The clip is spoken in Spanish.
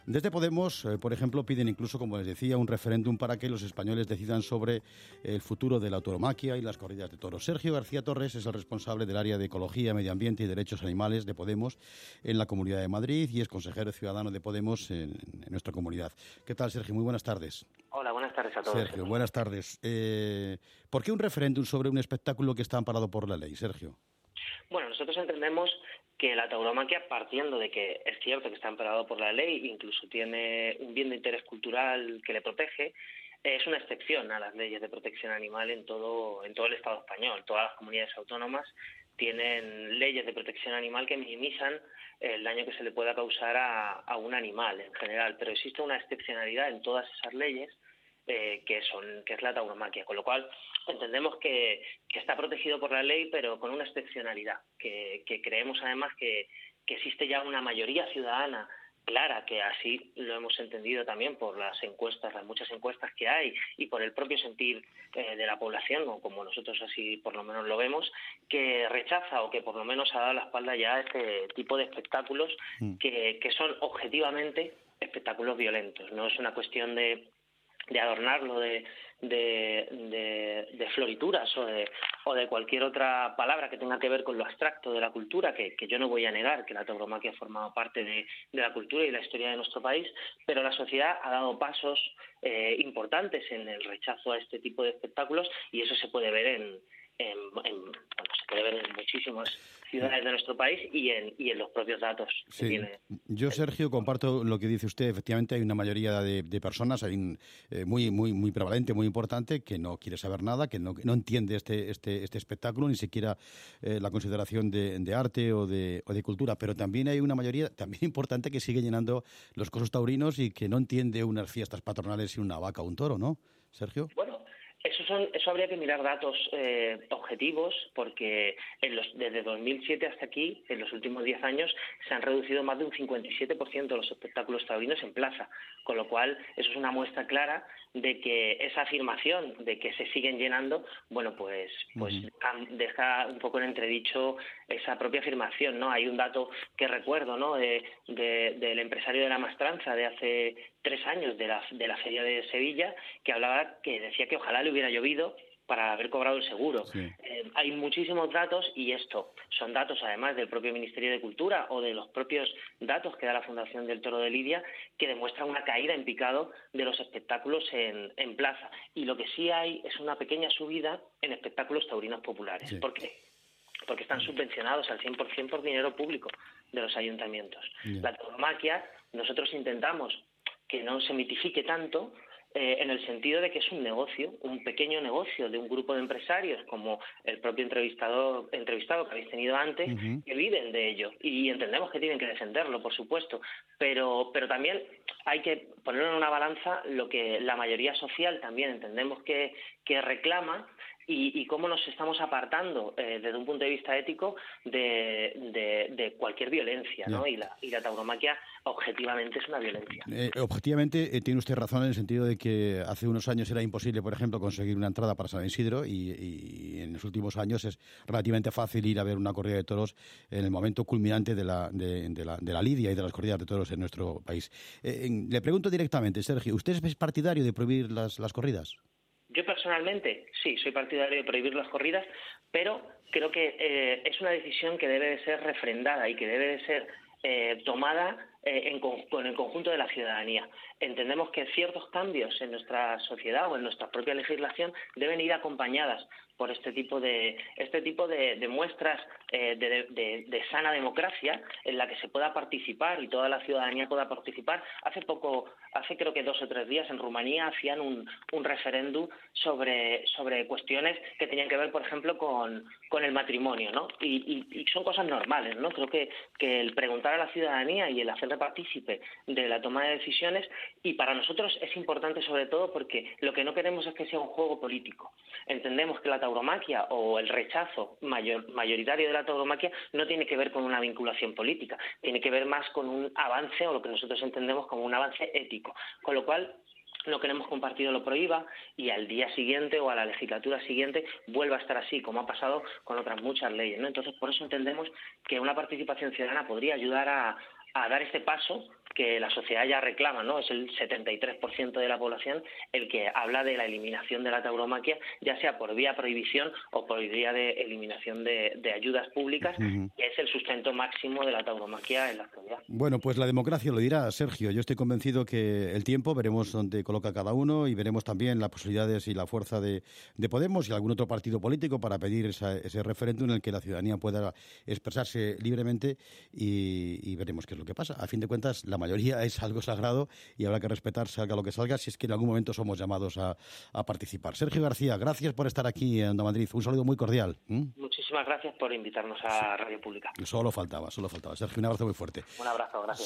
Desde Podemos, por ejemplo, piden incluso, como les decía, un referéndum para que los españoles decidan sobre el futuro de la tauromaquia y las corridas de toros. Sergio García Torres es el responsable del área de Ecología, Medio Ambiente y Derechos Animales de Podemos en la Comunidad de Madrid y es consejero ciudadano de Podemos en nuestra comunidad. ¿Qué tal, Sergio? Muy buenas tardes. Hola, buenas tardes a todos. Sergio, buenas tardes. ¿Por qué un referéndum sobre un espectáculo que está amparado por la ley, Sergio? Bueno, nosotros entendemos que la tauromaquia, partiendo de que es cierto que está amparado por la ley, incluso tiene un bien de interés cultural que le protege, es una excepción a las leyes de protección animal en todo el Estado español. Todas las comunidades autónomas tienen leyes de protección animal que minimizan el daño que se le pueda causar a un animal en general, pero existe una excepcionalidad en todas esas leyes que es la tauromaquia, con lo cual entendemos que está protegido por la ley, pero con una excepcionalidad, que creemos además que existe ya una mayoría ciudadana clara, que así lo hemos entendido también por las encuestas, las muchas encuestas que hay y por el propio sentir de la población, o como nosotros así por lo menos lo vemos, que rechaza o que por lo menos ha dado la espalda ya a este tipo de espectáculos que son objetivamente espectáculos violentos. No es una cuestión de adornarlo de florituras o de cualquier otra palabra que tenga que ver con lo abstracto de la cultura, que yo no voy a negar que la tauromaquia ha formado parte de la cultura y la historia de nuestro país, pero la sociedad ha dado pasos importantes en el rechazo a este tipo de espectáculos y eso se puede ver se puede ver en muchísimas ciudades de nuestro país y en los propios datos que tiene. Yo, Sergio, comparto lo que dice usted. Efectivamente, hay una mayoría de personas, hay muy prevalente, muy importante, que no quiere saber nada, que no entiende este espectáculo, ni siquiera la consideración de arte o de cultura. Pero también hay una mayoría también importante que sigue llenando los cosos taurinos y que no entiende unas fiestas patronales y una vaca o un toro, ¿no, Sergio? Bueno, eso habría que mirar datos objetivos, porque desde 2007 hasta aquí, en los últimos 10 años, se han reducido más de un 57% los espectáculos taurinos en plaza, con lo cual eso es una muestra clara de que esa afirmación de que se siguen llenando, bueno, pues deja un poco en entredicho esa propia afirmación, ¿no? Hay un dato que recuerdo, ¿no?, del empresario de la Mastranza de hace 3 años de la Feria de Sevilla, que decía que ojalá le hubiera llovido para haber cobrado el seguro. Sí. Hay muchísimos datos y esto son datos además del propio Ministerio de Cultura o de los propios datos que da la Fundación del Toro de Lidia, que demuestran una caída en picado de los espectáculos en plaza. Y lo que sí hay es una pequeña subida en espectáculos taurinos populares. Sí. ¿Por qué? Porque están subvencionados al 100% por dinero público de los ayuntamientos. Yeah. La tauromaquia, nosotros intentamos que no se mitifique tanto, en el sentido de que es un negocio, un pequeño negocio de un grupo de empresarios, como el propio entrevistado que habéis tenido antes, que viven de ello. Y entendemos que tienen que defenderlo, por supuesto, pero también hay que poner en una balanza lo que la mayoría social también entendemos que reclama y cómo nos estamos apartando desde un punto de vista ético de cualquier violencia, ¿no? Y la tauromaquia objetivamente es una violencia. Objetivamente tiene usted razón en el sentido de que hace unos años era imposible, por ejemplo, conseguir una entrada para San Isidro y en los últimos años es relativamente fácil ir a ver una corrida de toros en el momento culminante de la lidia y de las corridas de toros en nuestro país. Le pregunto directamente, Sergio, ¿usted es partidario de prohibir las corridas? Yo personalmente sí, soy partidario de prohibir las corridas, pero creo que es una decisión que debe de ser refrendada y que debe de ser tomada con el conjunto de la ciudadanía. Entendemos que ciertos cambios en nuestra sociedad o en nuestra propia legislación deben ir acompañadas por este tipo de muestras de sana democracia en la que se pueda participar y toda la ciudadanía pueda participar. Hace creo que 2 o 3 días en Rumanía hacían un referéndum sobre cuestiones que tenían que ver, por ejemplo, con el matrimonio, ¿no? Y son cosas normales, ¿no? Creo que el preguntar a la ciudadanía y el hacerle partícipe de la toma de decisiones, y para nosotros es importante sobre todo porque lo que no queremos es que sea un juego político. Entendemos que la tauromaquia o el rechazo mayoritario de la tauromaquia no tiene que ver con una vinculación política, tiene que ver más con un avance o lo que nosotros entendemos como un avance ético, con lo cual no queremos que un partido lo prohíba y al día siguiente o a la legislatura siguiente vuelva a estar así, como ha pasado con otras muchas leyes, ¿no? Entonces, por eso entendemos que una participación ciudadana podría ayudar a dar este paso que la sociedad ya reclama, ¿no? Es el 73% de la población el que habla de la eliminación de la tauromaquia, ya sea por vía prohibición o por vía de eliminación de ayudas públicas, que es el sustento máximo de la tauromaquia en la actualidad. Bueno, pues la democracia lo dirá, Sergio. Yo estoy convencido que el tiempo, veremos dónde coloca cada uno y veremos también las posibilidades y la fuerza de Podemos y algún otro partido político para pedir ese referéndum en el que la ciudadanía pueda expresarse libremente y veremos qué es lo que pasa. A fin de cuentas, la mayoría es algo sagrado y habrá que respetar, salga lo que salga, si es que en algún momento somos llamados a participar. Sergio García, gracias por estar aquí en Onda Madrid. Un saludo muy cordial. Muchísimas gracias por invitarnos a Radio Pública. Solo faltaba. Sergio, un abrazo muy fuerte. Un abrazo, gracias.